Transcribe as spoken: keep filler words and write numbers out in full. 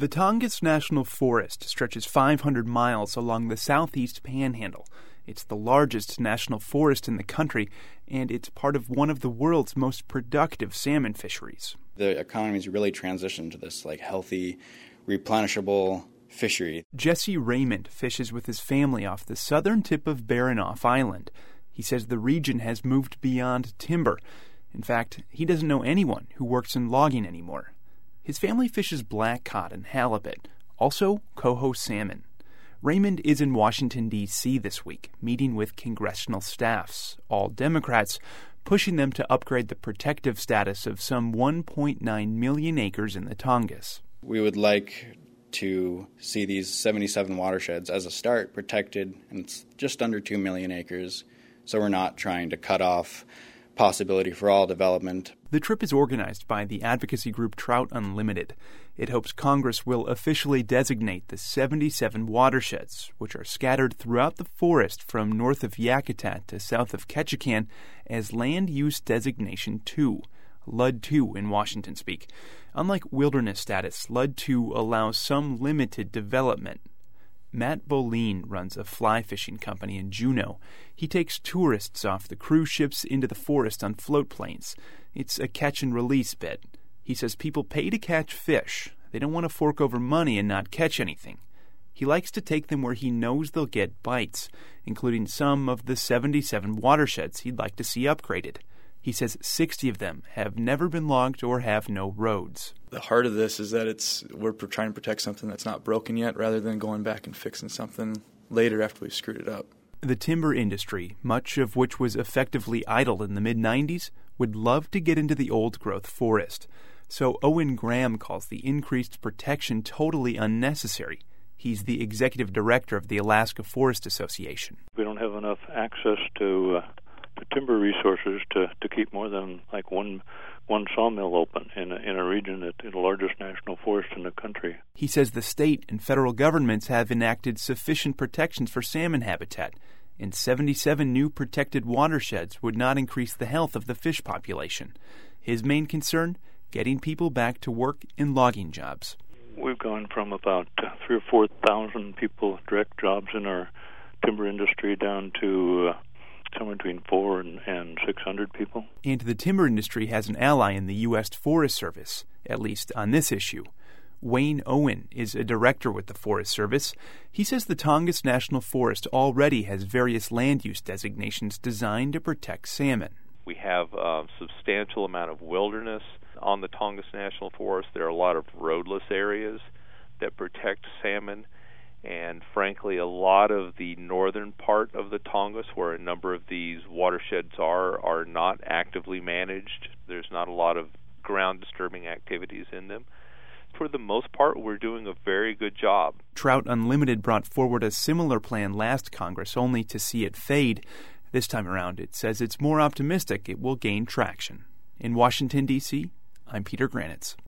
The Tongass National Forest stretches five hundred miles along the southeast panhandle. It's the largest national forest in the country, and it's part of one of the world's most productive salmon fisheries. The economy's really transitioned to this like healthy, replenishable fishery. Jesse Raymond fishes with his family off the southern tip of Baranof Island. He says the region has moved beyond timber. In fact, he doesn't know anyone who works in logging anymore. His family fishes blackcod and halibut, also coho salmon. Raymond is in Washington, D C this week, meeting with congressional staffs, all Democrats, pushing them to upgrade the protective status of some one point nine million acres in the Tongass. We would like to see these seventy-seven watersheds as a start protected, and it's just under two million acres, so we're not trying to cut off possibility for all development. The trip is organized by the advocacy group Trout Unlimited. It hopes Congress will officially designate the seventy-seven watersheds, which are scattered throughout the forest from north of Yakutat to south of Ketchikan, as Land Use Designation two, L U D two in Washington speak. Unlike wilderness status, L U D two allows some limited development. Matt Boleen runs a fly fishing company in Juneau. He takes tourists off the cruise ships into the forest on float planes. It's a catch-and-release bit. He says people pay to catch fish. They don't want to fork over money and not catch anything. He likes to take them where he knows they'll get bites, including some of the seventy-seven watersheds he'd like to see upgraded. He says sixty of them have never been logged or have no roads. The heart of this is that it's we're trying to protect something that's not broken yet rather than going back and fixing something later after we've screwed it up. The timber industry, much of which was effectively idle in the mid nineties, would love to get into the old-growth forest. So Owen Graham calls the increased protection totally unnecessary. He's the executive director of the Alaska Forest Association. We don't have enough access to uh, to timber resources to, to keep more than like one one sawmill open in a, in a region that is the largest national forest in the country. He says the state and federal governments have enacted sufficient protections for salmon habitat, and seventy-seven new protected watersheds would not increase the health of the fish population. His main concern, getting people back to work in logging jobs. We've gone from about uh, three or four thousand people, direct jobs in our timber industry, down to uh, somewhere between four and, and six hundred people. And the timber industry has an ally in the U S Forest Service, at least on this issue. Wayne Owen is a director with the Forest Service. He says the Tongass National Forest already has various land use designations designed to protect salmon. We have a substantial amount of wilderness on the Tongass National Forest. There are a lot of roadless areas that protect salmon. And frankly, a lot of the northern part of the Tongass, where a number of these watersheds are, are not actively managed. There's not a lot of ground-disturbing activities in them. For the most part, we're doing a very good job. Trout Unlimited brought forward a similar plan last Congress, only to see it fade. This time around, it says it's more optimistic it will gain traction. In Washington, D C, I'm Peter Granitz.